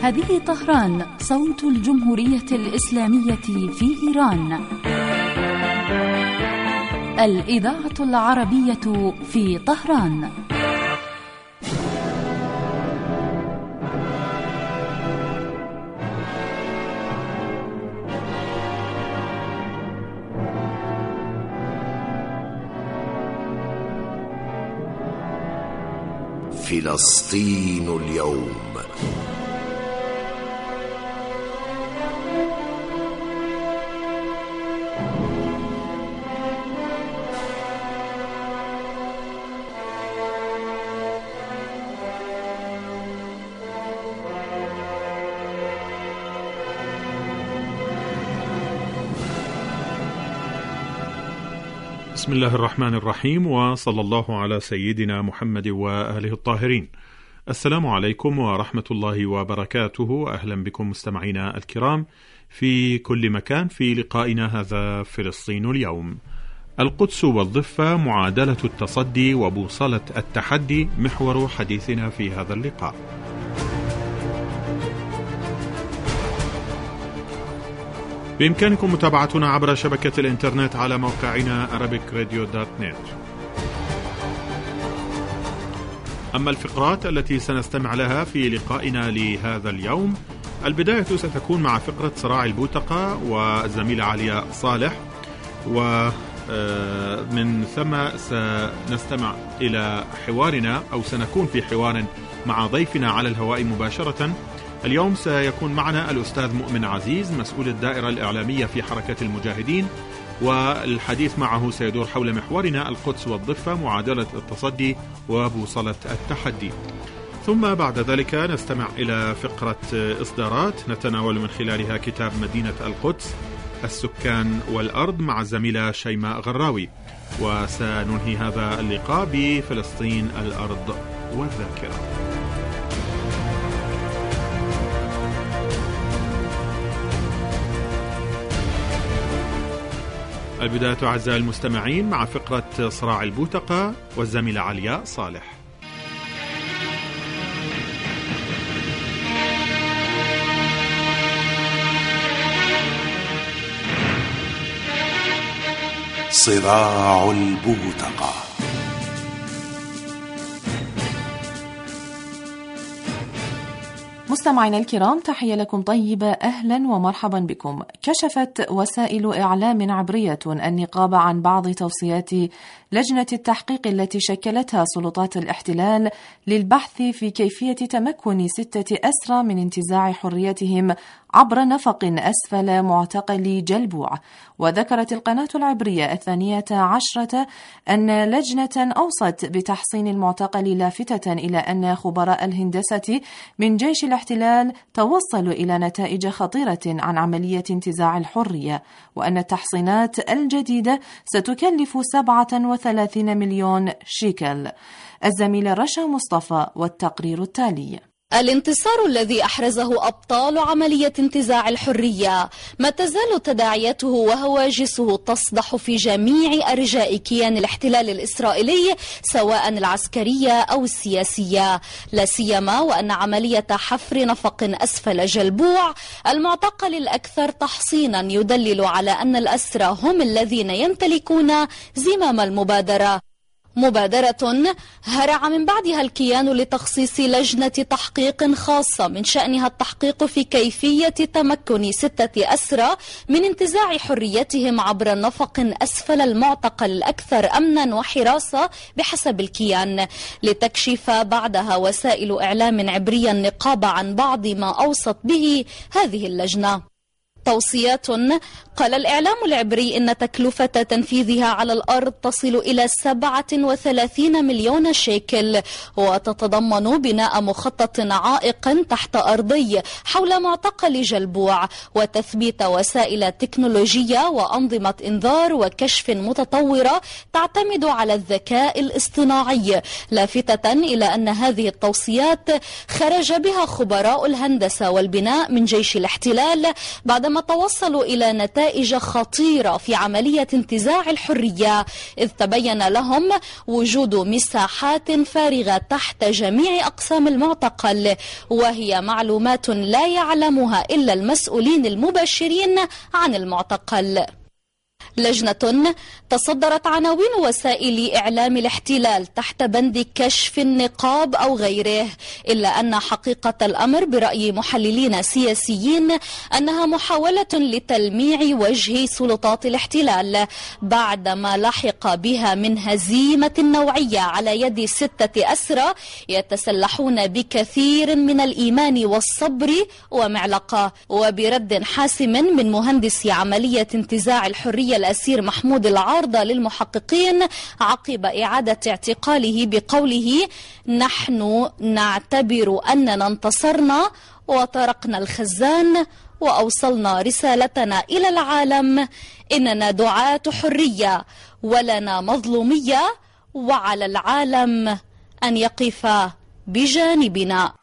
هذه طهران، صوت الجمهورية الإسلامية في إيران. الإذاعة العربية في طهران. فلسطين اليوم. بسم الله الرحمن الرحيم، وصلى الله على سيدنا محمد وآله الطاهرين. السلام عليكم ورحمة الله وبركاته. أهلا بكم مستمعينا الكرام في كل مكان في لقائنا هذا فلسطين اليوم. القدس والضفة، معادلة التصدي وبوصلة التحدي، محور حديثنا في هذا اللقاء. بإمكانكم متابعتنا عبر شبكة الإنترنت على موقعنا arabicradio.net. أما الفقرات التي سنستمع لها في لقائنا لهذا اليوم، البداية ستكون مع فقرة صراع البوتقة والزميلة علياء صالح، ومن ثم سنستمع إلى حوارنا، أو سنكون في حوار مع ضيفنا على الهواء مباشرة. اليوم سيكون معنا الأستاذ مؤمن عزيز، مسؤول الدائرة الإعلامية في حركة المجاهدين، والحديث معه سيدور حول محورنا القدس والضفة، معادلة التصدي وبوصلة التحدي. ثم بعد ذلك نستمع إلى فقرة إصدارات نتناول من خلالها كتاب مدينة القدس، السكان والأرض، مع الزميلة شيماء غراوي. وسننهي هذا اللقاء بفلسطين الأرض والذاكرة. البداية أعزائي المستمعين مع فقرة صراع البوتقة والزميلة علياء صالح. صراع البوتقة. مستمعينا الكرام، تحية لكم طيبة، أهلا ومرحبا بكم. كشفت وسائل إعلام عبرية النقابة عن بعض توصيات لجنة التحقيق التي شكلتها سلطات الاحتلال للبحث في كيفية تمكن 6 أسرى من انتزاع حريتهم عبر نفق أسفل معتقل جلبوع. وذكرت القناة العبرية 12 أن لجنة أوصت بتحصين المعتقل، لافتة إلى أن خبراء الهندسة من جيش الاحتلال توصلوا إلى نتائج خطيرة عن عملية انتزاع الحرية، وأن التحصينات الجديدة ستكلف 37 مليون شيكل. الزميلة رشا مصطفى والتقرير التالي. الانتصار الذي أحرزه أبطال عملية انتزاع الحرية ما تزال تداعياته وهواجسه تصدح في جميع أرجاء كيان الاحتلال الإسرائيلي، سواء العسكرية أو السياسية، لا سيما وأن عملية حفر نفق أسفل جلبوع، المعتقل الأكثر تحصينا، يدلل على أن الأسرى هم الذين يمتلكون زمام المبادرة. مبادرة هرع من بعدها الكيان لتخصيص لجنة تحقيق خاصة من شأنها التحقيق في كيفية تمكن 6 أسرى من انتزاع حريتهم عبر نفق أسفل المعتقل الأكثر أمنا وحراسة بحسب الكيان، لتكشف بعدها وسائل إعلام عبرية النقابة عن بعض ما أوصت به هذه اللجنة. توصيات قال الإعلام العبري إن تكلفة تنفيذها على الأرض تصل إلى 37 مليون شيكل، وتتضمن بناء مخطط عائق تحت أرضي حول معتقل جلبوع، وتثبيت وسائل تكنولوجية وأنظمة إنذار وكشف متطورة تعتمد على الذكاء الاصطناعي، لافتة إلى أن هذه التوصيات خرج بها خبراء الهندسة والبناء من جيش الاحتلال بعد كما توصلوا إلى نتائج خطيرة في عملية انتزاع الحرية، إذ تبين لهم وجود مساحات فارغة تحت جميع أقسام المعتقل، وهي معلومات لا يعلمها إلا المسؤولين المباشرين عن المعتقل. لجنة تصدرت عناوين وسائل إعلام الاحتلال تحت بند كشف النقاب أو غيره، إلا أن حقيقة الأمر برأي محللين سياسيين أنها محاولة لتلميع وجه سلطات الاحتلال بعدما لحق بها من هزيمة نوعية على يد 6 أسرى يتسلحون بكثير من الإيمان والصبر ومعلقة، وبرد حاسم من مهندس عملية انتزاع الحرية الأسير محمود العارضة للمحققين عقب إعادة اعتقاله بقوله: نحن نعتبر أننا انتصرنا وطرقنا الخزان وأوصلنا رسالتنا إلى العالم، إننا دعاة حرية ولنا مظلومية، وعلى العالم أن يقف بجانبنا.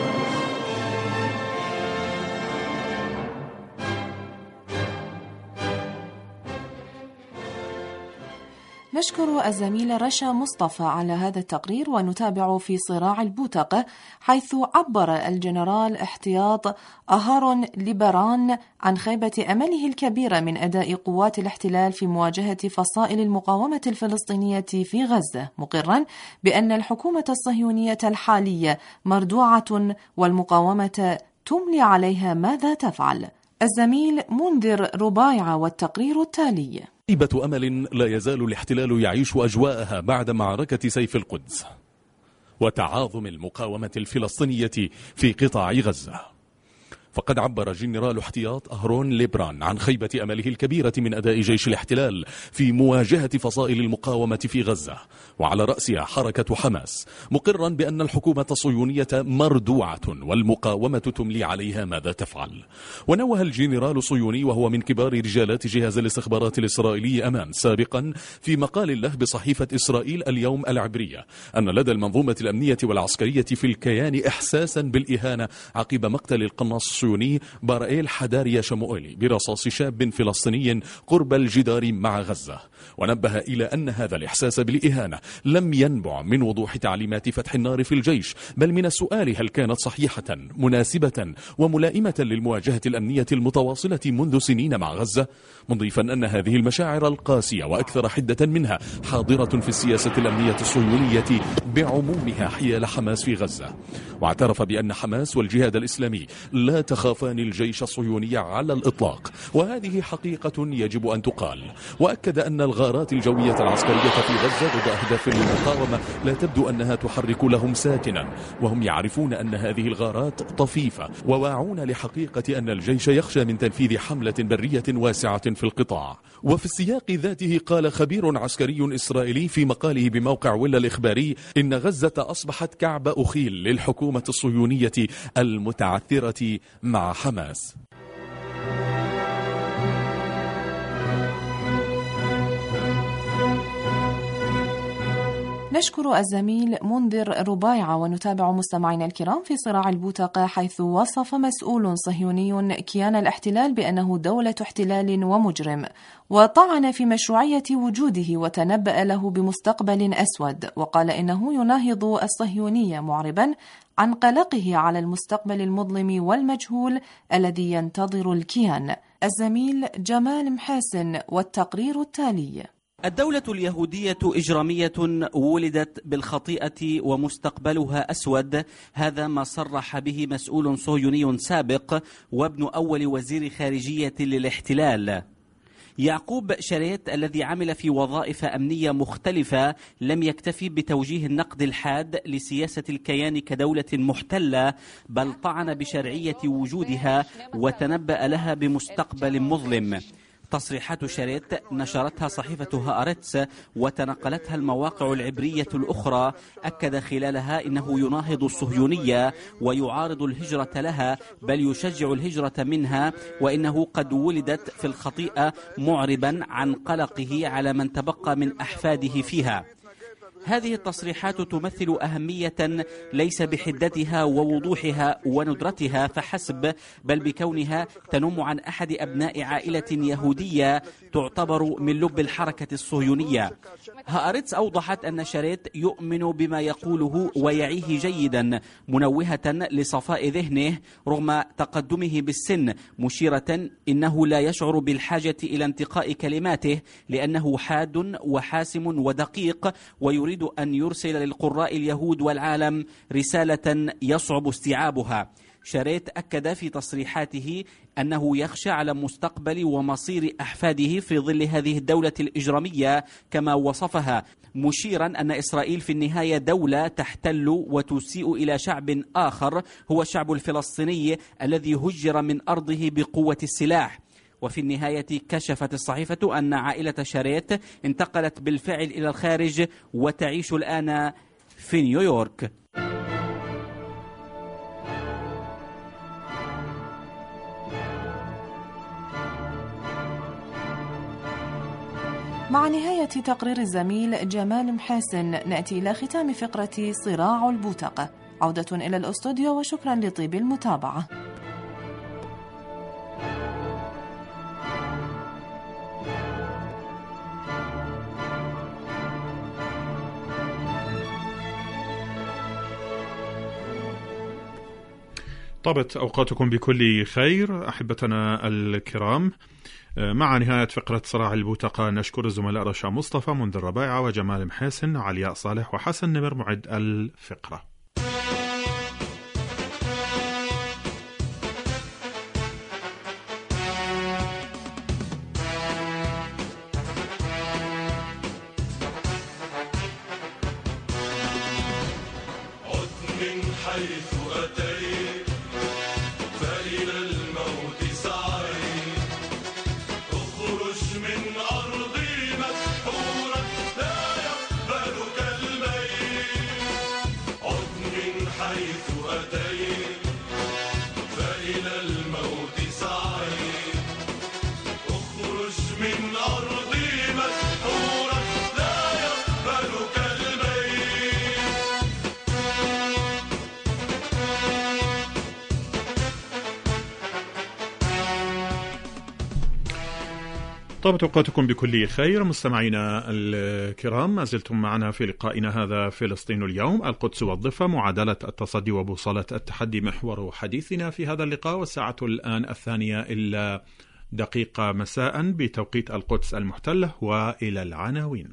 نشكر الزميلة رشا مصطفى على هذا التقرير، ونتابع في صراع البوتقة، حيث عبر الجنرال احتياط أهارون ليبران عن خيبة أمله الكبيرة من أداء قوات الاحتلال في مواجهة فصائل المقاومة الفلسطينية في غزة، مقرا بأن الحكومة الصهيونية الحالية مردوعة والمقاومة تملي عليها ماذا تفعل. الزميل منذر ربايعة والتقرير التالي. خيبة أمل لا يزال الاحتلال يعيش أجواءها بعد معركة سيف القدس وتعاظم المقاومة الفلسطينية في قطاع غزة. فقد عبر جنرال احتياط أهرون ليبران عن خيبة أمله الكبيرة من أداء جيش الاحتلال في مواجهة فصائل المقاومة في غزة، وعلى رأسها حركة حماس، مقرا بأن الحكومة الصهيونية مردوعة والمقاومة تملي عليها ماذا تفعل. ونوه الجنرال الصهيوني وهو من كبار رجالات جهاز الاستخبارات الإسرائيلي أمان سابقا في مقال له بصحيفة إسرائيل اليوم العبرية أن لدى المنظومة الأمنية والعسكرية في الكيان إحساسا بالإهانة عقب مقتل القناص الصهيوني بارائيل حداريا شموئيلي برصاص شاب فلسطيني قرب الجدار مع غزة. ونبه إلى أن هذا الإحساس بالإهانة لم ينبع من وضوح تعليمات فتح النار في الجيش، بل من السؤال هل كانت صحيحة مناسبة وملائمة للمواجهة الأمنية المتواصلة منذ سنين مع غزة، مضيفا أن هذه المشاعر القاسية وأكثر حدة منها حاضرة في السياسة الأمنية الصهيونية بعمومها حيال حماس في غزة. واعترف بأن حماس والجهاد الإسلامي لا تخافان الجيش الصهيوني على الإطلاق، وهذه حقيقة يجب أن تقال. وأكد أن الغارات الجوية العسكرية في غزة ضد أهداف المقاومة لا تبدو أنها تحرك لهم ساكنا، وهم يعرفون أن هذه الغارات طفيفة وواعون لحقيقة أن الجيش يخشى من تنفيذ حملة برية واسعة في القطاع. وفي السياق ذاته قال خبير عسكري إسرائيلي في مقاله بموقع ويلا الإخباري إن غزة أصبحت كعب أخيل للحكومة الصهيونية المتعثرة مع حماس. نشكر الزميل منذر ربايعة، ونتابع مستمعينا الكرام في صراع البوتقة، حيث وصف مسؤول صهيوني كيان الاحتلال بأنه دولة احتلال ومجرم، وطعن في مشروعية وجوده وتنبأ له بمستقبل أسود، وقال إنه يناهض الصهيونية، معربا عن قلقه على المستقبل المظلم والمجهول الذي ينتظر الكيان. الزميل جمال محاسن والتقرير التالي. الدولة اليهودية إجرامية ولدت بالخطيئة ومستقبلها أسود، هذا ما صرح به مسؤول صهيوني سابق وابن أول وزير خارجية للاحتلال. يعقوب شريت الذي عمل في وظائف أمنية مختلفة لم يكتفي بتوجيه النقد الحاد لسياسة الكيان كدولة محتلة، بل طعن بشرعية وجودها وتنبأ لها بمستقبل مظلم. تصريحات شريت نشرتها صحيفة هآرتس وتنقلتها المواقع العبرية الأخرى، أكد خلالها إنه يناهض الصهيونية ويعارض الهجرة لها، بل يشجع الهجرة منها، وإنه قد ولدت في الخطيئة، معربا عن قلقه على من تبقى من أحفاده فيها. هذه التصريحات تمثل أهمية ليس بحدتها ووضوحها وندرتها فحسب، بل بكونها تنم عن أحد أبناء عائلة يهودية تعتبر من لب الحركة الصهيونية. هآرتس أوضحت أن شاريت يؤمن بما يقوله ويعيه جيدا، منوهة لصفاء ذهنه رغم تقدمه بالسن، مشيرة إنه لا يشعر بالحاجة إلى انتقاء كلماته لأنه حاد وحاسم ودقيق، ويريد أن يرسل للقراء اليهود والعالم رسالة يصعب استيعابها. شاريت أكد في تصريحاته أنه يخشى على مستقبل ومصير أحفاده في ظل هذه الدولة الإجرامية كما وصفها، مشيرا أن إسرائيل في النهاية دولة تحتل وتسيء إلى شعب آخر هو الشعب الفلسطيني الذي هجر من أرضه بقوة السلاح. وفي النهاية كشفت الصحيفة أن عائلة شاريت انتقلت بالفعل إلى الخارج وتعيش الآن في نيويورك. مع نهاية تقرير الزميل جمال محاسن نأتي إلى ختام فقرة صراع البوتقة. عودة إلى الأستوديو وشكرا لطيب المتابعة. طابت أوقاتكم بكل خير أحبتنا الكرام. مع نهاية فقرة صراع البوتقة نشكر الزملاء رشا مصطفى، منذر ربايعة، وجمال محاسن، علياء صالح، وحسن نمر معد الفقرة. طابت أوقاتكم بكل خير مستمعينا الكرام، ما زلتم معنا في لقائنا هذا فلسطين اليوم، القدس والضفة، معادلة التصدي وبوصلة التحدي، محور حديثنا في هذا اللقاء. والساعة الآن 2:02 مساء بتوقيت القدس المحتلة. وإلى العناوين.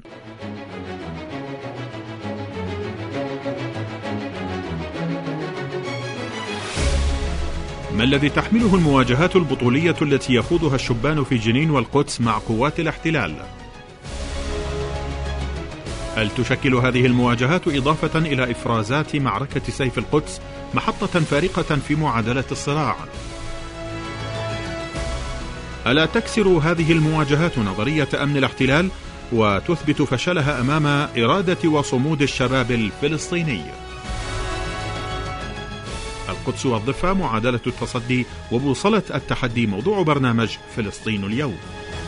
ما الذي تحمله المواجهات البطولية التي يخوضها الشبان في جنين والقدس مع قوات الاحتلال؟ هل تشكل هذه المواجهات إضافة إلى إفرازات معركة سيف القدس محطة فارقة في معادلة الصراع؟ ألا تكسر هذه المواجهات نظرية أمن الاحتلال وتثبت فشلها أمام إرادة وصمود الشباب الفلسطيني؟ القدس والضفة، معادلة التصدي وبوصلة التحدي، موضوع برنامج فلسطين اليوم.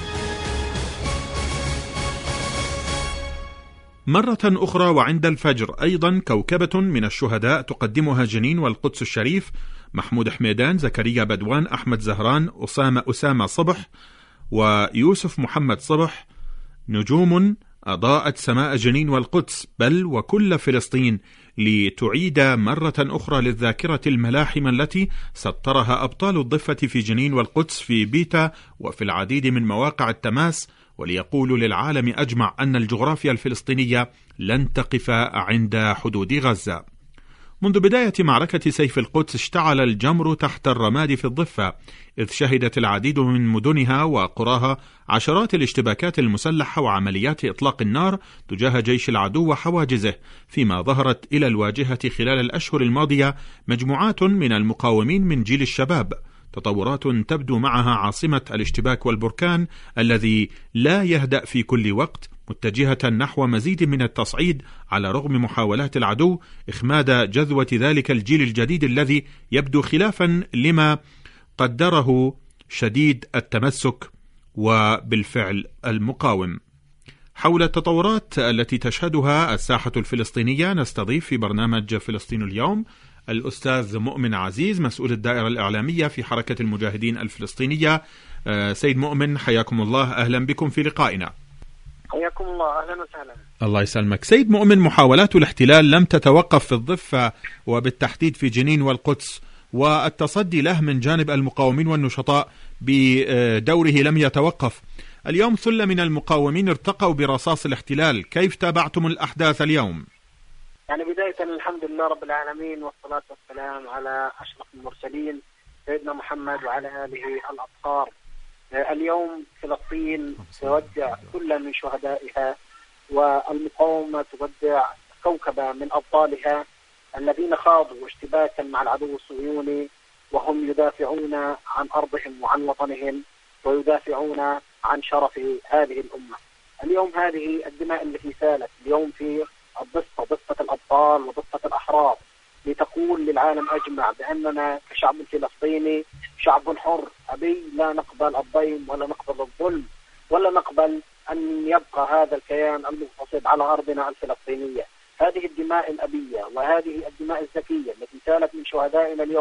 مرة أخرى وعند الفجر أيضا كوكبة من الشهداء تقدمها جنين والقدس الشريف. محمود حميدان، زكريا بدوان، أحمد زهران، أسامة صبح ويوسف محمد صبح، نجوم أضاءت سماء جنين والقدس بل وكل فلسطين لتعيد مرة أخرى للذاكرة الملاحم التي سطرها أبطال الضفة في جنين والقدس في بيتا وفي العديد من مواقع التماس، وليقولوا للعالم أجمع أن الجغرافيا الفلسطينية لن تقف عند حدود غزة. منذ بداية معركة سيف القدس اشتعل الجمر تحت الرماد في الضفة، إذ شهدت العديد من مدنها وقراها عشرات الاشتباكات المسلحة وعمليات إطلاق النار تجاه جيش العدو وحواجزه، فيما ظهرت إلى الواجهة خلال الأشهر الماضية مجموعات من المقاومين من جيل الشباب، تطورات تبدو معها عاصمة الاشتباك والبركان الذي لا يهدأ في كل وقت، متجهة نحو مزيد من التصعيد على رغم محاولات العدو إخماد جذوة ذلك الجيل الجديد الذي يبدو خلافا لما قدره شديد التمسك وبالفعل المقاوم. حول التطورات التي تشهدها الساحة الفلسطينية نستضيف في برنامج فلسطين اليوم الأستاذ مؤمن عزيز، مسؤول الدائرة الإعلامية في حركة المجاهدين الفلسطينية. سيد مؤمن، حياكم الله، أهلا بكم في لقائنا. حياكم الله، أهلا وسهلا. الله يسلمك. سيد مؤمن، محاولات الاحتلال لم تتوقف في الضفة وبالتحديد في جنين والقدس، والتصدي له من جانب المقاومين والنشطاء بدوره لم يتوقف. اليوم ثلة من المقاومين ارتقوا برصاص الاحتلال، كيف تابعتم الأحداث اليوم؟ يعني بداية الحمد لله رب العالمين، والصلاة والسلام على أشرف المرسلين سيدنا محمد وعلى آله الأطهار. اليوم فلسطين تودع كل من شهدائها، والمقاومة تودع كوكبة من أبطالها الذين خاضوا اشتباكا مع العدو الصهيوني، وهم يدافعون عن أرضهم وعن وطنهم، ويدافعون عن شرف هذه الأمة. اليوم هذه الدماء التي سالت اليوم في الضفة، ضفة الأبطال وضفة الأحرار، لتقول للعالم أجمع بأننا كشعب فلسطيني شعب حر أبي، لا نقبل الضيم ولا نقبل الظلم ولا نقبل أن يبقى هذا الكيان المغتصب على أرضنا الفلسطينية. هذه الدماء الأبية وهذه الدماء الزكية التي سالت من شهدائنا اليوم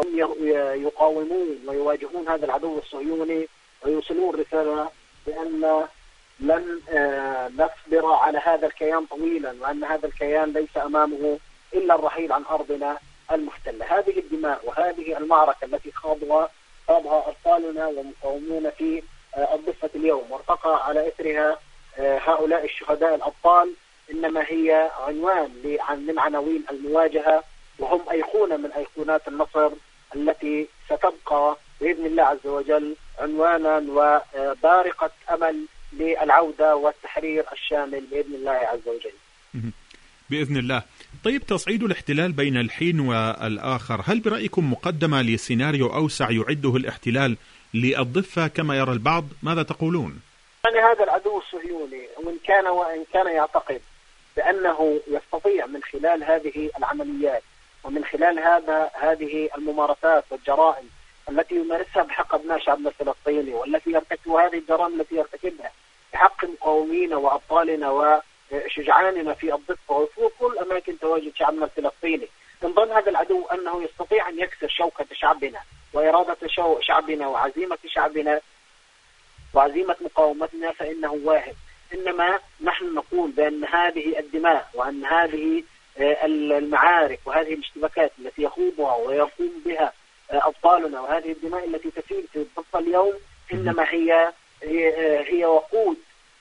يقاومون ويواجهون هذا العدو الصهيوني، ويوصلون رسالة بأن لن نصبر على هذا الكيان طويلا، وأن هذا الكيان ليس أمامه إلا الرحيل عن أرضنا المحتلة. هذه الدماء وهذه المعركة التي خاضها أبطالنا ومقاومون في الضفة اليوم، وارتقى على إثرها هؤلاء الشهداء الأبطال، إنما هي عنوان من عناوين المواجهة، وهم أيقونة من أيقونات النصر التي ستبقى بإذن الله عز وجل عنوانا وبارقة أمل للعودة والتحرير الشامل بإذن الله عز وجل. بإذن الله. طيب، تصعيد الاحتلال بين الحين والآخر، هل برأيكم مقدمة لسيناريو أوسع يعده الاحتلال للضفة كما يرى البعض؟ ماذا تقولون؟ يعني هذا العدو الصهيوني وإن كان يعتقد بأنه يستطيع من خلال هذه العمليات ومن خلال هذه الممارسات والجرائم التي يمارسها بحق أبناء شعبنا الفلسطيني، والتي يرتكب هذه الجرائم التي يرتكبها بحق مقاومينا وأبطالنا وشجعاننا في الضفة وفي كل أماكن تواجد شعبنا الفلسطيني، من ضمن هذا العدو أنه يستطيع أن يكسر شوكة شعبنا وإرادة شعبنا وعزيمة شعبنا وعزيمة مقاومتنا، فإنه واهب. إنما نحن نقول بأن هذه الدماء وأن هذه المعارك وهذه الاشتباكات التي يخوضها ويقوم بها أبطالنا، وهذه الدماء التي تسيل في الضفة اليوم، إنما هي وقود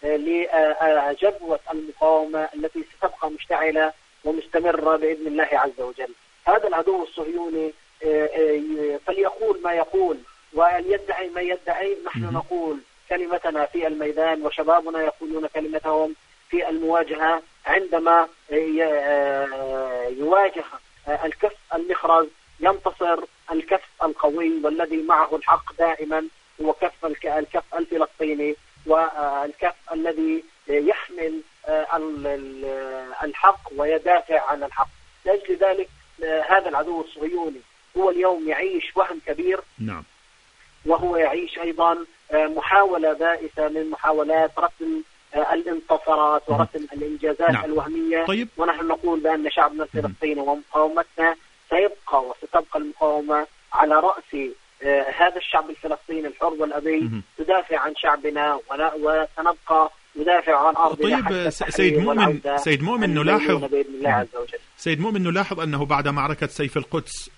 لجبوة المقاومة التي ستبقى مشتعلة ومستمرة بإذن الله عز وجل. هذا العدو الصهيوني فليقول ما يقول وليدعي ما يدعي، نحن نقول كلمتنا في الميدان، وشبابنا يقولون كلمتهم في المواجهة عندما يواجه الكف المخرز ينتصر الكف القوي، والذي معه الحق دائما هو الكف الفلسطيني، والكف الذي يحمل الحق ويدافع عن الحق. لأجل ذلك هذا العدو الصهيوني هو اليوم يعيش وهم كبير، نعم، وهو يعيش أيضا محاولة بائسة من محاولات رسم الانتصارات ورسم الإنجازات نعم. الوهمية. طيب. ونحن نقول بأن شعبنا الفلسطيني ومقاومتنا سيبقى وستبقى المقاومة على رأس هذا الشعب الفلسطيني الحر والأبي، تدافع عن شعبنا وسنبقى ندافع عن أرضنا. طيب سيد مؤمن نلاحظ أنه بعد معركة سيف القدس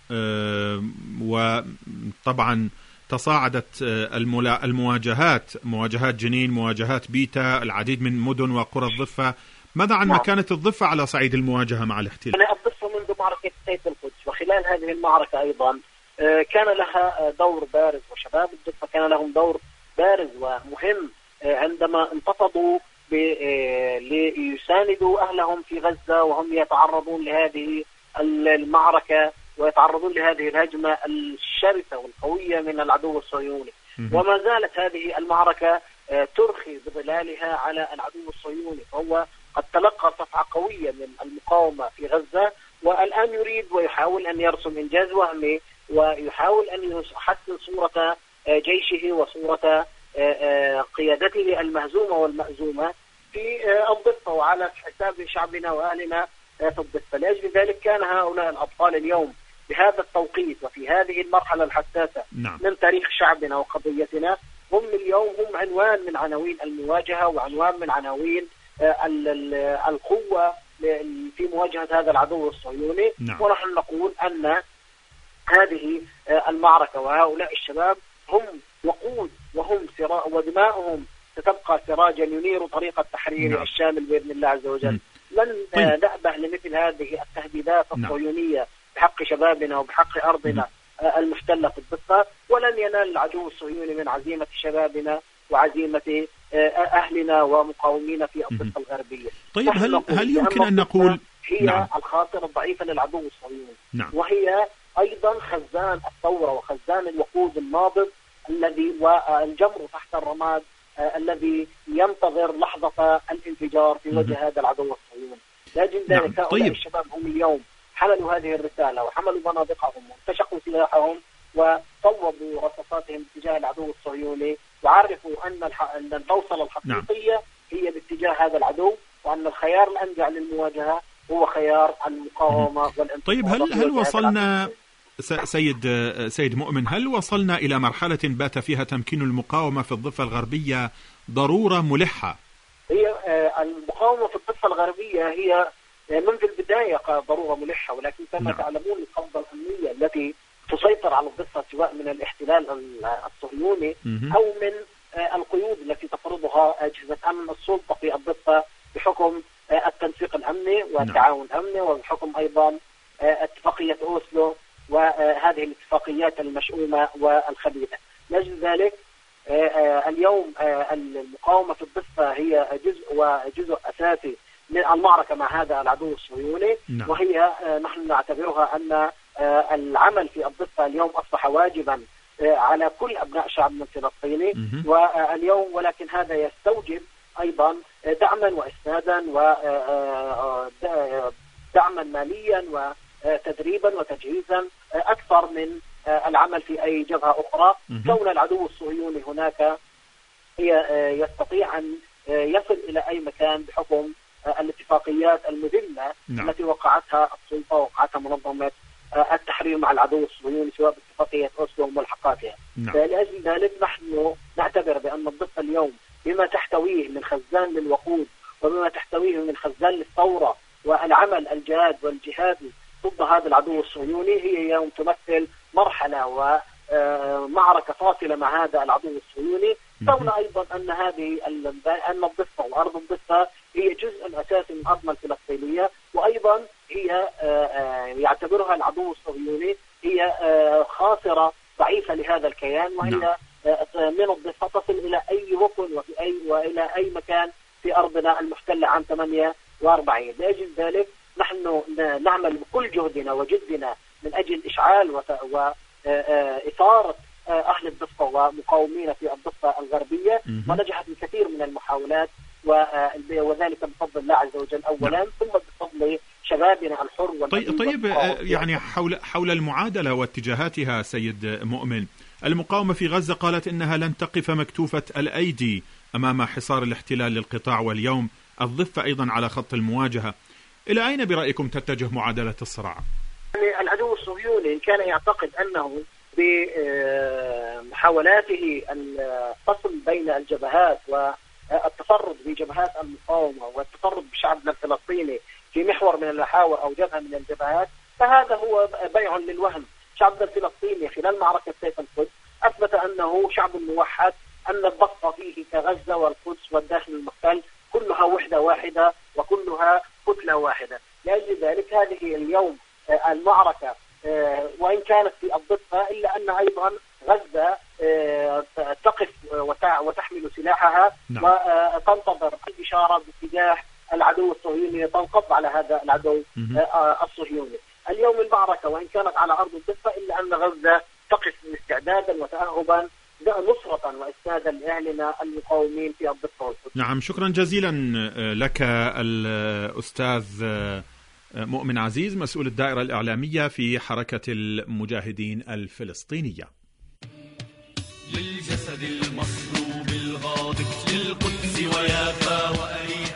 وطبعا تصاعدت مواجهات جنين، مواجهات بيتا، العديد من مدن وقرى الضفة. ماذا عن مكانة الضفة على صعيد المواجهة مع الاحتلال؟ الضفة منذ معركة سيف القدس وخلال هذه المعركة أيضا كان لها دور بارز، وشباب الضفة كان لهم دور بارز ومهم عندما انتفضوا ليساندوا أهلهم في غزة وهم يتعرضون لهذه المعركة ويتعرضون لهذه الهجمة الشرسة والقوية من العدو الصهيوني. وما زالت هذه المعركة ترخي بظلالها على العدو الصهيوني، فهو قد تلقى صفعة قوية من المقاومة في غزة، والآن يريد ويحاول أن يرسم إنجاز وهمي، ويحاول أن يحسن صورة جيشه وصورة قيادته المهزومة والمأزومة. في الضفة وعلى حساب شعبنا وأهلنا في الضفة. لأجل ذلك كان هؤلاء الأبطال اليوم بهذا التوقيت وفي هذه المرحلة الحساسة من تاريخ شعبنا وقضيتنا هم اليوم هم عنوان من عناوين المواجهة وعنوان من عناوين القوة في مواجهة هذا العدو الصهيوني. ونحن نقول أن هذه المعركة وهؤلاء الشباب هم وقود وهم ودماؤهم ستبقى سراجا ينير طريق التحرير الشامل بإذن الله عز وجل. لن نأبه لمثل هذه التهديدات الصهيونية بحق شبابنا وبحق أرضنا المحتلة في الضفة، ولن ينال العدو الصهيوني من عزيمة شبابنا وعزيمة أهلنا ومقاومين في الضفة الغربية. طيب هل يمكن أن نقول هي الخاطر الضعيفة للعدو الصهيوني، وهي أيضا خزان الثورة وخزان الوقود النابض الذي والجمر تحت الرماد الذي ينتظر لحظة الانفجار في وجه هذا العدو الصهيوني. لأجل ذلك هؤلاء الشباب هم اليوم حملوا هذه الرسالة وحملوا بنادقهم وانتشقوا سلاحهم وصوبوا رصاصاتهم باتجاه العدو الصهيوني، وعرفوا أن البوصلة الحقيقية هي باتجاه هذا العدو، وأن الخيار الأنجع للمواجهة هو خيار المقاومة والانتصار. طيب هل وصلنا سيد مؤمن، هل وصلنا إلى مرحلة بات فيها تمكين المقاومة في الضفة الغربية ضرورة ملحة؟ هي المقاومة في الضفة الغربية هي منذ البداية ضرورة ملحة، ولكن كما تعلمون القبضة الأمنية التي تسيطر على الضفة سواء من الاحتلال الصهيوني أو من القيود التي تفرضها أجهزة أمن السلطة في الضفة بحكم التنسيق الأمني والتعاون الأمني وبحكم أيضا اتفاقية أوسلو وهذه الاتفاقيات المشؤومة والخبيثة. لأجل ذلك اليوم المقاومة في الضفة هي جزء أساسي من المعركة مع هذا العدو الصهيوني، وهي نحن نعتبرها أن العمل في الضفة اليوم أصبح واجبا على كل أبناء شعبنا الفلسطيني واليوم، ولكن هذا يستوجب أيضا دعما وإسنادا ودعما ماليا وتدريبا وتجهيزا أكثر من العمل في أي جبهة أخرى. كون العدو الصهيوني هناك يستطيع أن يصل إلى أي مكان بحكم الاتفاقيات المذلة التي وقعتها السلطة ووقعتها منظمة التحرير مع العدو الصهيوني سواء باتفاقية أوسلو وملحقاتها. فلأجل ذلك نحن نعتبر بأن الضفة اليوم بما تحتويه من خزان للوقود وبما تحتويه من خزان للثورة والعمل الجاد والجهادي ضد هذا العدو الصهيوني هي يوم تمثل مرحلة ومعركة فاصلة مع هذا العدو الصهيوني. كون أيضا أن الضفة وأرض الضفة هي جزء أساسي من أرضنا الفلسطينية، وأيضا هي يعتبرها العدو الصهيوني هي خاصرة ضعيفة لهذا الكيان، وهي من الضفة تصل إلى أي ركن وإلى أي مكان في أرضنا المحتلة عام 48. لأجل ذلك نحن نعمل بكل جهدنا وجدنا من أجل إشعال وإثارة أهل الضفة ومقاومين في الضفة الغربية، ونجحت الكثير من المحاولات وذلك بفضل الله عز وجل أولا ثم بفضل شبابنا الحر. طيب يعني حول المعادلة واتجاهاتها سيد مؤمن، المقاومة في غزة قالت إنها لن تقف مكتوفة الأيدي أمام حصار الاحتلال للقطاع، واليوم الضفة أيضا على خط المواجهة. إلى أين برأيكم تتجه معادلة الصراع؟ يعني العدو الصهيوني كان يعتقد أنه بمحاولاته الفصل بين الجبهات والتفرد بجبهات المقاومة والتفرد بشعبنا الفلسطيني في محور من المحاور أو جبهة من الجبهات، فهذا هو بيع للوهم. شعبنا الفلسطيني خلال معركة سيف القدس أثبت أنه شعب موحد، أن الضفة فيه كغزة والقدس والداخل المحتل كلها وحدة واحدة وكلها كتلة واحدة. لأجل ذلك هذه اليوم المعركة وإن كانت في الضفة إلا أن أيضا غزة تقف وتحمل سلاحها وتنتظر الإشارة باتجاه العدو الصهيوني تنقض على هذا العدو الصهيوني. اليوم المعركة وإن كانت على أرض الضفة إلا أن غزة تقف استعدادا وتأهبا نصرة وإسنادا لأهلنا المقاومين في الضفة والقدس. نعم، شكرا جزيلا لك الأستاذ مؤمن عزيز، مسؤول الدائرة الإعلامية في حركة المجاهدين الفلسطينية. للجسد المصلوب الغاضب للقدس ويافا وأريد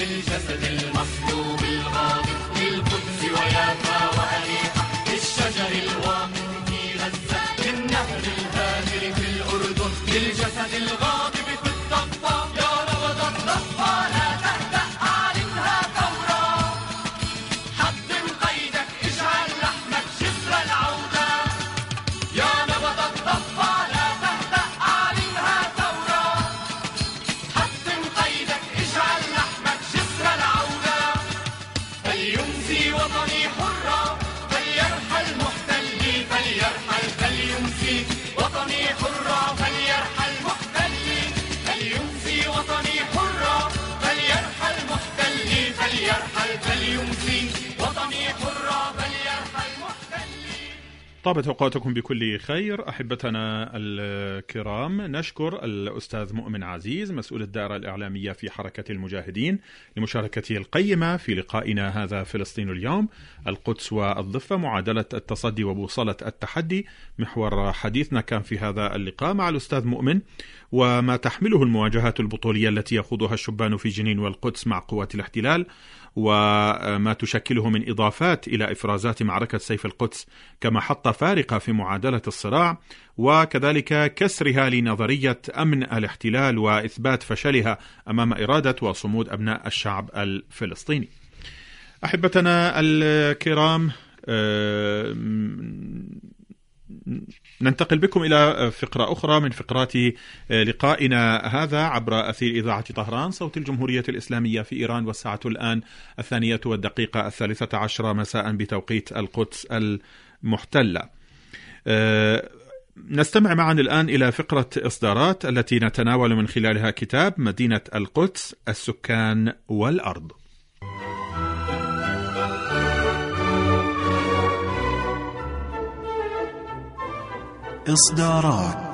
للجسد المصلوب الغاضب للقدس ويافا وأريحة للشجر الواقف في غزة للنهر الهادر في الأردن للجسد الغاضب في الضفة يا نبض الضفة لا تهدأ أعلنها ثورة حطم قيدك اجعل لحمك جسر العودة يا نبض الضفة لا تهدأ أعلنها ثورة حطم قيدك اجعل لحمك جسر العودة فليمسي وطني حرة فليرحل محتلي فليرحل فليمسي وطني حرة فليرحل محتلي فليمسي وطني حرة فليرحل محتلي فليرحل فليمسي وطني حرة فليرحل محتلي. طابت أوقاتكم بكل خير أحبتنا الكرام. نشكر الأستاذ مؤمن عزيز مسؤول الدائرة الإعلامية في حركة المجاهدين لمشاركته القيمة في لقائنا هذا فلسطين اليوم، القدس والضفة، معادلة التصدي وبوصلة التحدي. محور حديثنا كان في هذا اللقاء مع الأستاذ مؤمن وما تحمله المواجهات البطولية التي يخوضها الشبان في جنين والقدس مع قوات الاحتلال، وما تشكله من إضافات إلى إفرازات معركة سيف القدس كمحطة فارقة في معادلة الصراع، وكذلك كسرها لنظرية أمن الاحتلال وإثبات فشلها أمام إرادة وصمود أبناء الشعب الفلسطيني. أحبتنا الكرام، ننتقل بكم إلى فقرة أخرى من فقرات لقائنا هذا عبر أثير إذاعة طهران صوت الجمهورية الإسلامية في إيران، والساعة الآن 2:13 مساء بتوقيت القدس المحتلة. نستمع معا الآن إلى فقرة إصدارات التي نتناول من خلالها كتاب مدينة القدس السكان والأرض. إصدارات.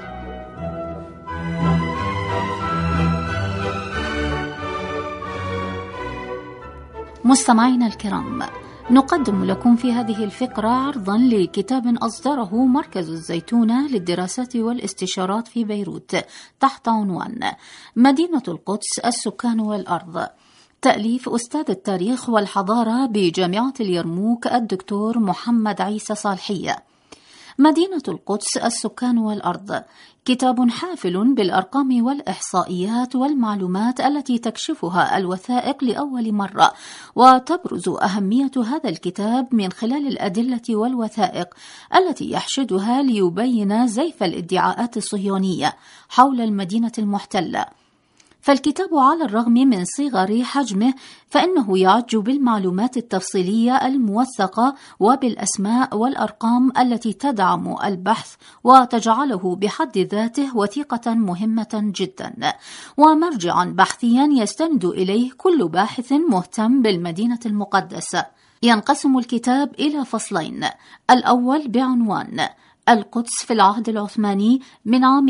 مستمعينا الكرام، نقدم لكم في هذه الفقرة عرضا لكتاب أصدره مركز الزيتونة للدراسات والاستشارات في بيروت تحت عنوان مدينة القدس السكان والأرض، تأليف أستاذ التاريخ والحضارة بجامعة اليرموك الدكتور محمد عيسى صالحية. مدينة القدس السكان والأرض كتاب حافل بالأرقام والإحصائيات والمعلومات التي تكشفها الوثائق لأول مرة، وتبرز أهمية هذا الكتاب من خلال الأدلة والوثائق التي يحشدها ليبين زيف الادعاءات الصهيونية حول المدينة المحتلة. فالكتاب على الرغم من صغر حجمه فإنه يعج بالمعلومات التفصيلية الموثقة وبالأسماء والأرقام التي تدعم البحث وتجعله بحد ذاته وثيقة مهمة جدا ومرجعا بحثيا يستند إليه كل باحث مهتم بالمدينة المقدسة. ينقسم الكتاب إلى فصلين، الأول بعنوان القدس في العهد العثماني من عام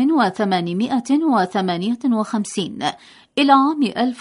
1858 إلى عام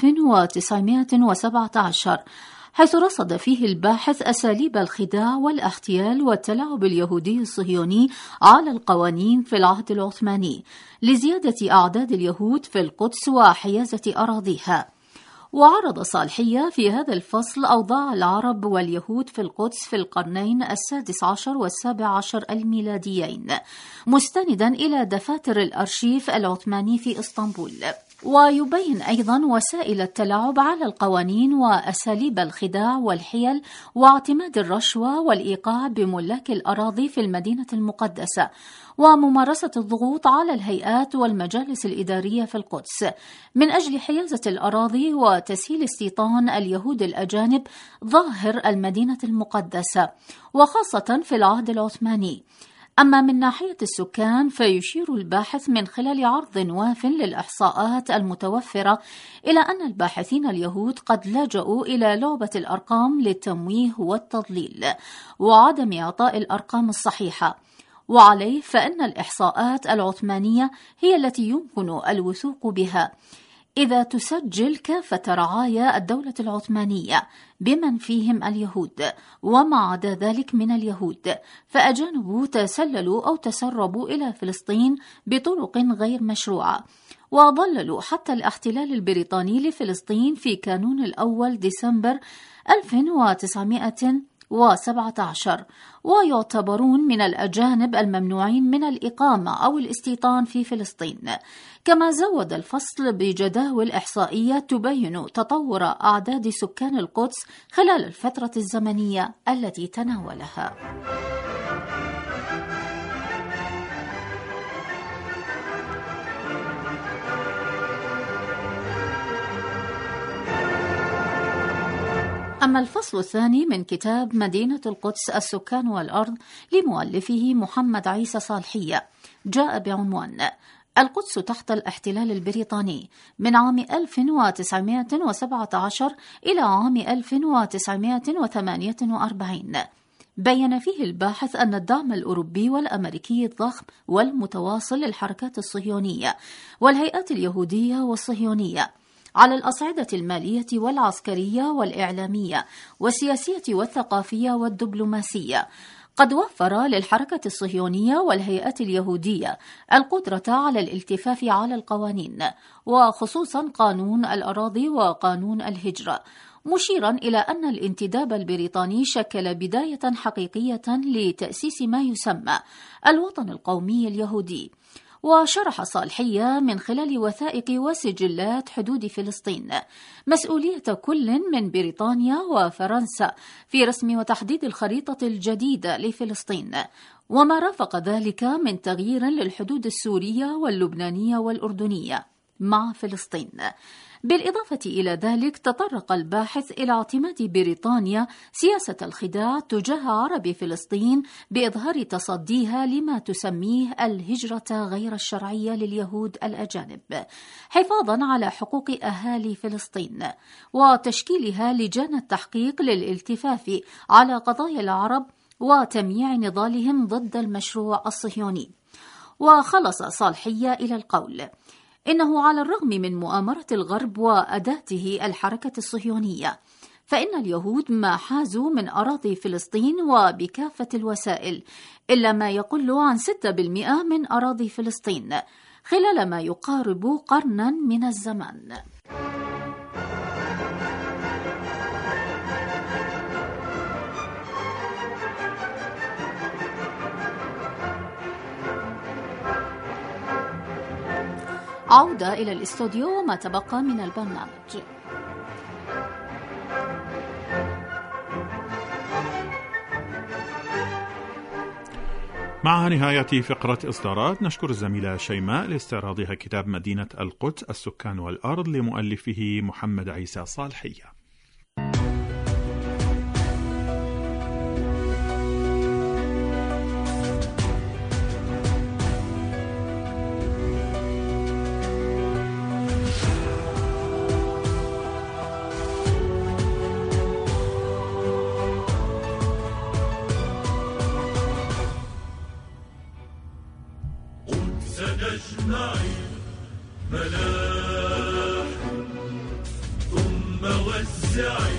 1917، حيث رصد فيه الباحث أساليب الخداع والاحتيال والتلاعب اليهودي الصهيوني على القوانين في العهد العثماني لزيادة أعداد اليهود في القدس وحيازة أراضيها. وعرض صالحية في هذا الفصل أوضاع العرب واليهود في القدس في القرنين ال16 وال17 الميلاديين، مستندا إلى دفاتر الأرشيف العثماني في إسطنبول. ويبين أيضا وسائل التلاعب على القوانين وأساليب الخداع والحيل واعتماد الرشوة والإيقاع بملاك الأراضي في المدينة المقدسة، وممارسة الضغوط على الهيئات والمجالس الإدارية في القدس من أجل حيازة الأراضي وتسهيل استيطان اليهود الأجانب ظاهر المدينة المقدسة، وخاصة في العهد العثماني. أما من ناحية السكان فيشير الباحث من خلال عرض واف للإحصاءات المتوفرة إلى أن الباحثين اليهود قد لجأوا إلى لعبة الأرقام للتمويه والتضليل وعدم إعطاء الأرقام الصحيحة، وعليه فإن الإحصاءات العثمانية هي التي يمكن الوثوق بها إذا تسجل كافة رعايا الدولة العثمانية بمن فيهم اليهود، وما عدا ذلك من اليهود فأجانب تسللوا أو تسربوا إلى فلسطين بطرق غير مشروعة. وظللوا حتى الاحتلال البريطاني لفلسطين في كانون الأول ديسمبر 1917، ويعتبرون من الأجانب الممنوعين من الإقامة أو الاستيطان في فلسطين. كما زود الفصل بجداول إحصائية تبين تطور أعداد سكان القدس خلال الفترة الزمنية التي تناولها. أما الفصل الثاني من كتاب مدينة القدس السكان والأرض لمؤلفه محمد عيسى صالحية جاء بعنوان القدس تحت الاحتلال البريطاني من عام 1917 إلى عام 1948. بين فيه الباحث أن الدعم الأوروبي والأمريكي الضخم والمتواصل للحركات الصهيونية والهيئات اليهودية والصهيونية على الأصعدة المالية والعسكرية والإعلامية والسياسية والثقافية والدبلوماسية قد وفر للحركة الصهيونية والهيئات اليهودية القدرة على الالتفاف على القوانين، وخصوصا قانون الأراضي وقانون الهجرة، مشيرا إلى أن الانتداب البريطاني شكل بداية حقيقية لتأسيس ما يسمى الوطن القومي اليهودي. وشرح صالحية من خلال وثائق وسجلات حدود فلسطين مسؤولية كل من بريطانيا وفرنسا في رسم وتحديد الخريطة الجديدة لفلسطين، وما رافق ذلك من تغيير للحدود السورية واللبنانية والأردنية مع فلسطين. بالإضافة إلى ذلك تطرق الباحث إلى اعتماد بريطانيا سياسة الخداع تجاه عرب فلسطين بإظهار تصديها لما تسميه الهجرة غير الشرعية لليهود الأجانب حفاظا على حقوق أهالي فلسطين، وتشكيلها لجان التحقيق للالتفاف على قضايا العرب وتمييع نضالهم ضد المشروع الصهيوني. وخلص صالحية إلى القول إنه على الرغم من مؤامرة الغرب وأداته الحركة الصهيونية، فإن اليهود ما حازوا من أراضي فلسطين وبكافة الوسائل إلا ما يقل عن 6% من أراضي فلسطين خلال ما يقارب قرنا من الزمان. عودة إلى الاستوديو وما تبقى من البرنامج. مع نهاية فقرة إصدارات نشكر الزميلة شيماء لاستعراضها كتاب مدينة القدس السكان والأرض لمؤلفه محمد عيسى صالحية. سنجمعي ملاح ثم وزعي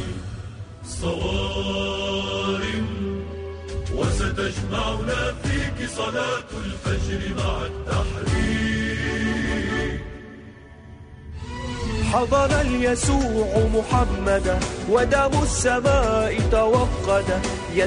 صوارم وستجمعنا فيك صلاة الفجر مع التحرير. حضر اليسوع محمدا ودم السماء توقد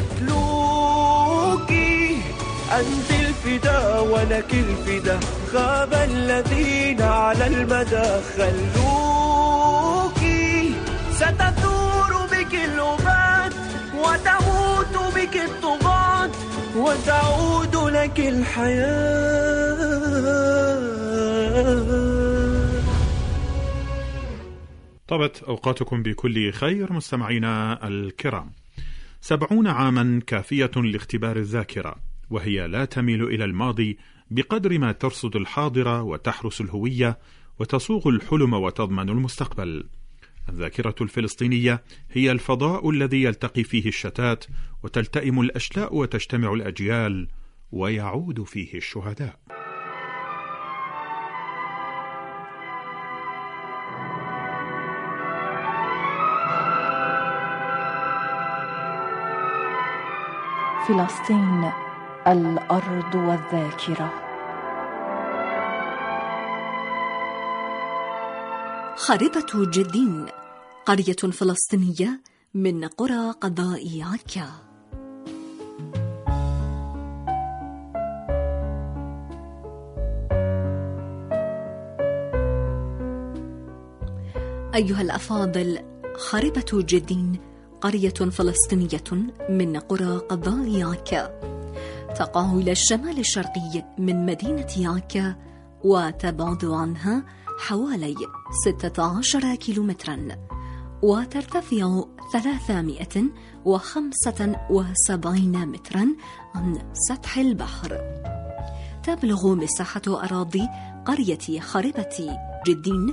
يتلوك أنت الفدا ولك الفدا خاب الذين على المدى خلوك ستثور بك اللغات وتموت بك الطغاة وتعود لك الحياة. طابت أوقاتكم بكل خير مستمعينا الكرام. 70 عاما كافية لاختبار الذاكرة، وهي لا تميل إلى الماضي بقدر ما ترصد الحاضر وتحرس الهوية وتصوغ الحلم وتضمن المستقبل. الذاكرة الفلسطينية هي الفضاء الذي يلتقي فيه الشتات وتلتئم الأشلاء وتجتمع الأجيال ويعود فيه الشهداء. فلسطين الأرض والذاكرة. خربة جدين، قرية فلسطينية من قرى قضاء عكا. أيها الأفاضل، خربة جدين قرية فلسطينية من قرى قضاء عكا، تقع إلى الشمال الشرقي من مدينة عكا، وتبعد عنها حوالي 16 كيلومترا، وترتفع 375 مترا عن سطح البحر. تبلغ مساحة أراضي قرية خربة جدين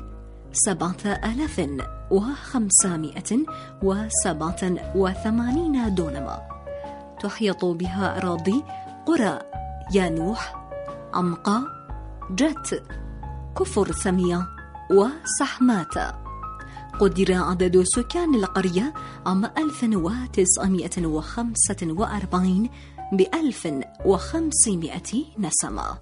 7587 دونما. تحيط بها أراضي قرى يانوح، عمقا، جت، كفر سمية وسحمات. قدر عدد سكان القرية عام 1945 ب1500 نسمة.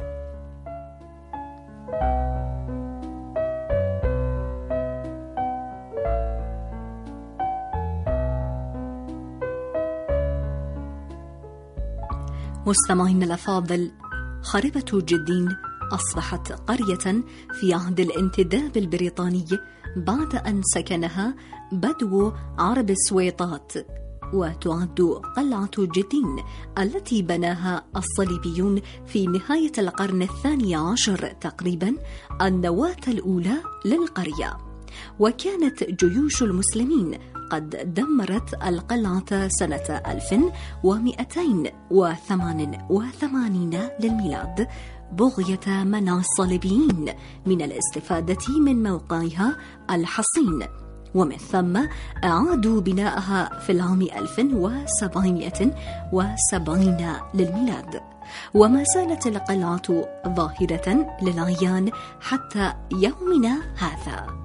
مستمعين الأفاضل، خربة جدين أصبحت قرية في عهد الانتداب البريطاني بعد أن سكنها بدو عرب السويطات، وتعد قلعة جدين التي بناها الصليبيون في نهاية القرن 12 تقريبا النواة الأولى للقرية. وكانت جيوش المسلمين قد دمرت القلعة سنة 1288 للميلاد بغية منع الصليبيين من الاستفادة من موقعها الحصين، ومن ثم أعادوا بناءها في العام 1770 للميلاد. وما زالت القلعة ظاهرة للعيان حتى يومنا هذا.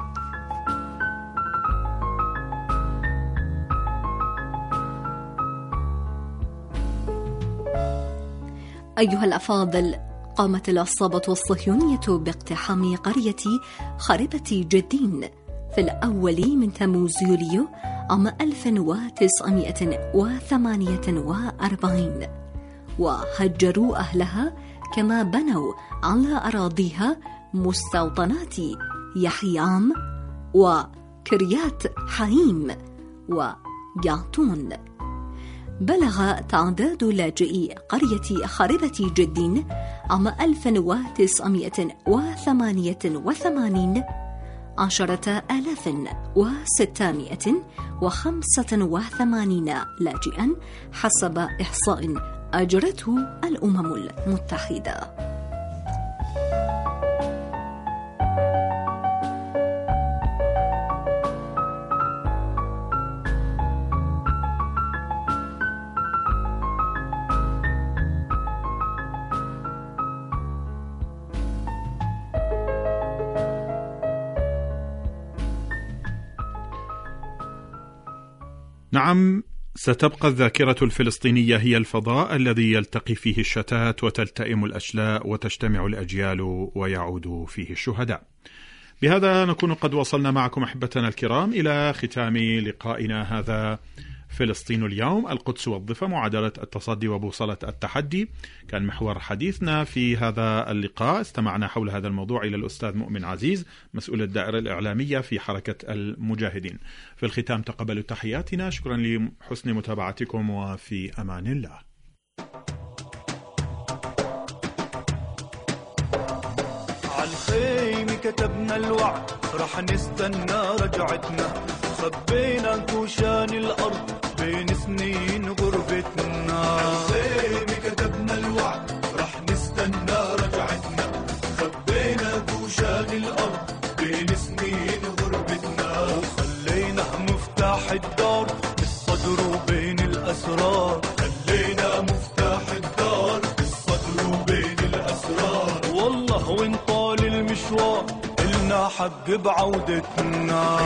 أيها الأفاضل، قامت العصابة الصهيونية باقتحام قرية خربة جدين في الأول من تموز يوليو عام 1948، وهجروا أهلها، كما بنوا على أراضيها مستوطنات يحيام وكريات حايم وجعتون. بلغ تعداد لاجئي قرية خربة جدين عام 1988 10,685 لاجئا حسب إحصاء أجرته الأمم المتحدة. نعم، ستبقى الذاكرة الفلسطينية هي الفضاء الذي يلتقي فيه الشتات وتلتئم الأشلاء وتجتمع الأجيال ويعود فيه الشهداء. بهذا نكون قد وصلنا معكم أحبتنا الكرام إلى ختام لقائنا هذا، فلسطين اليوم، القدس والضفة، معادلة التصدي وبوصلة التحدي، كان محور حديثنا في هذا اللقاء. استمعنا حول هذا الموضوع إلى الأستاذ مؤمن عزيز، مسؤول الدائرة الإعلامية في حركة المجاهدين. في الختام تقبلوا تحياتنا، شكرا لحسن متابعتكم، وفي أمان الله. عالخيم كتبنا الوعد، رح نستنى رجعتنا، خبينا كوشان الأرض بين سنين غربتنا. عالخيم كتبنا الوعد، رح نستنى رجعتنا، خبينا كوشان الأرض بين سنين غربتنا. وخلينا مفتاح الدار بالصدر وبين الأسرار، خلينا مفتاح الدار بالصدر وبين الأسرار. والله وين طال المشوار إلنا حق بعودتنا.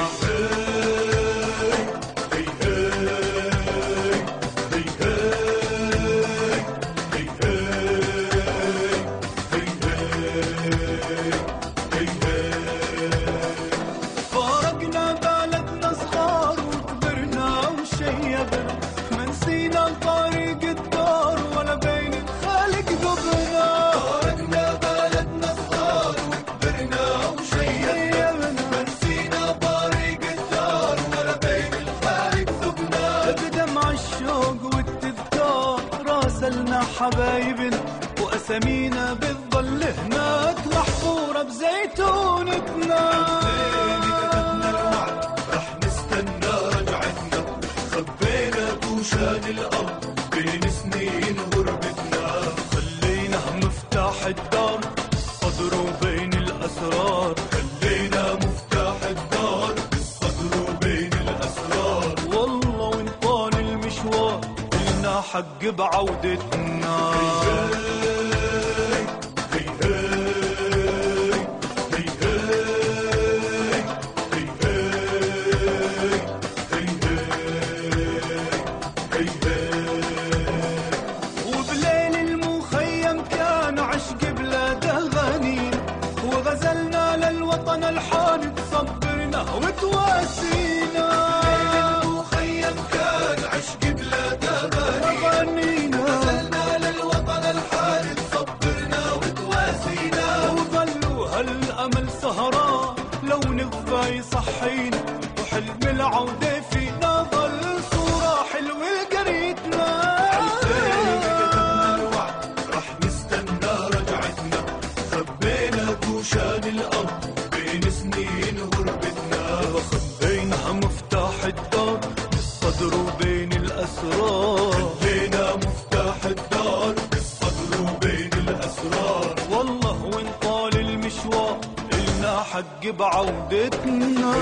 حبايبنا وأسامينا بتضل هناك محفورة بزيتونتنا. كتبنا الوعد رح نستنى رجعتنا، خبينا كوشان الأرض بين سنين غربتنا. خلينا مفتاح الدار قدروا بين الأسرار، خلينا مفتاح الدار قدروا بين الأسرار. والله وإن طال المشوار لنا حق بعودتنا. وبليل المخيم كان عشق بلاد أغاني، وغزلنا للوطن الحان تصبرنا وتواسينا. المخيم كان عشق بلاد أغانينا، غزلنا للوطن الحان تصبرنا وتواسينا. وظلوا هالأمل سهران لو نغفى يصحينا، وحلم العودة فينا ظل صورة حلوة لقريتنا. كوشان الأرض بين سنين غربتنا. خبينا مفتاح الدار بالصدر وبين الأسرار، خلينا مفتاح الدار بالصدر وبين الأسرار. والله وإن طال المشوار إلنا حق بعودتنا.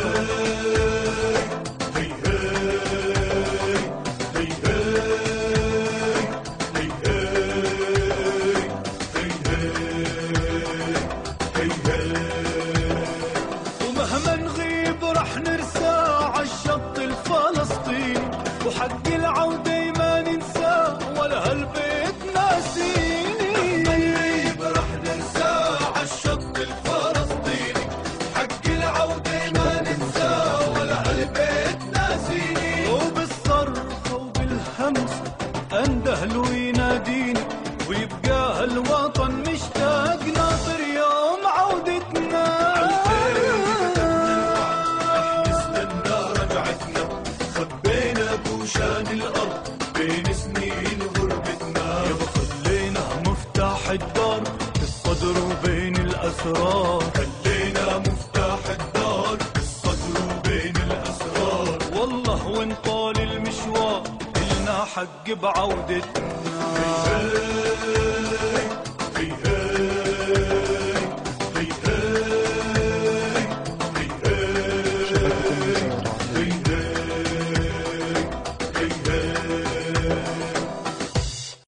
ومهما نغيب رح نرسى عالشط الفلسطيني، وحق العودة ما ننسى ولا هالبيت ناسيني. نغيب رح نرسى عالشط الفلسطيني، حق العودة ما ننسى ولا هالبيت ناسيني. وبالصرخة وبالهمس أندهل ويناديني، ويبقى هالوطن مشتاق ناطر يوم عودتنا. كوشان الأرض بين سنين غربتنا. يابا خلينا مفتاح الدار بالصدر وبين الأسرار، خلينا مفتاح الدار بالصدر وبين الأسرار. والله وإن طال المشوار إلنا حق بعودتنا.